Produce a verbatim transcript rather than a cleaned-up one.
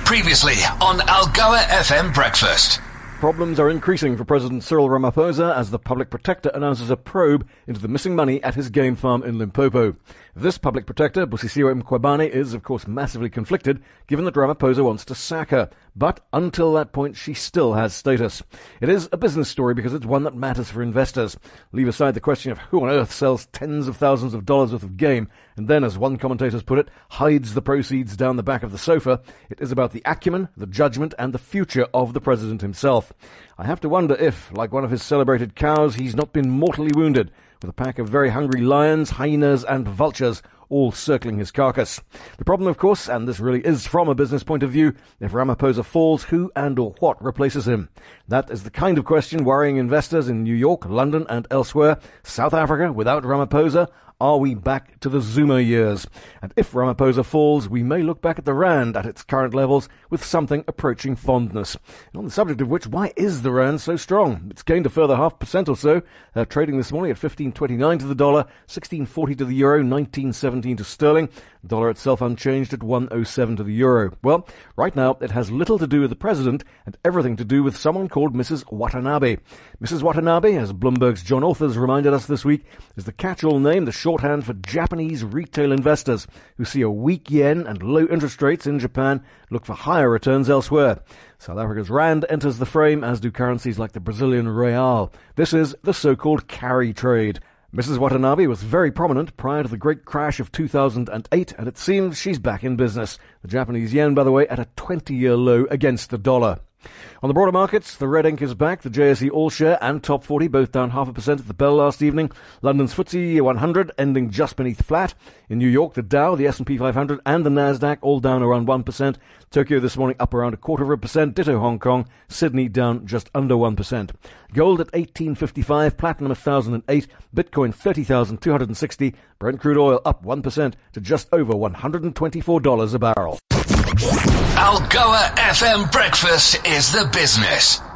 Previously on Algoa F M Breakfast. Problems are increasing for President Cyril Ramaphosa as the public protector announces a probe into the missing money at his game farm in Limpopo. This public protector, Busisiwe Mkhwebane, is of course massively conflicted given that Ramaphosa wants to sack her. But until that point, she still has status. It is a business story because it's one that matters for investors. Leave aside the question of who on earth sells tens of thousands of dollars worth of game and then, as one commentator has put it, hides the proceeds down the back of the sofa. It is about the acumen, the judgment and the future of the president himself. I have to wonder if, like one of his celebrated cows, he's not been mortally wounded with a pack of very hungry lions, hyenas and vultures all circling his carcass. The problem, of course, and this really is from a business point of view, if Ramaphosa falls, who and or what replaces him? That is the kind of question worrying investors in New York, London and elsewhere. South Africa without Ramaphosa? Are we back to the Zuma years? And if Ramaphosa falls, we may look back at the rand at its current levels with something approaching fondness. And on the subject of which, why is the rand so strong? It's gained a further half percent or so, uh, trading this morning at fifteen twenty-nine to the dollar, sixteen forty to the euro, nineteen seventeen to sterling. The dollar itself unchanged at one oh seven to the euro. Well, right now it has little to do with the president and everything to do with someone called Missus Watanabe. Missus Watanabe, as Bloomberg's John Authers reminded us this week, is the catch-all name, the shorthand for Japanese retail investors who see a weak yen and low interest rates in Japan look for higher returns elsewhere. South Africa's rand enters the frame, as do currencies like the Brazilian real. This is the so-called carry trade. Missus Watanabe was very prominent prior to the great crash of two thousand eight, and it seems she's back in business. The Japanese yen, by the way, at a twenty-year low against the dollar. On the broader markets, the red ink is back. The J S E All Share and Top forty both down half a percent at the bell last evening. London's F T S E one hundred ending just beneath flat. In New York, the Dow, the S and P five hundred and the Nasdaq all down around one percent. Tokyo this morning up around a quarter of a percent. Ditto Hong Kong. Sydney down just under one percent. Gold at eighteen fifty-five, platinum one thousand eight, Bitcoin thirty thousand two hundred sixty, Brent crude oil up one percent to just over one hundred twenty-four dollars a barrel. Algoa F M Breakfast is the business.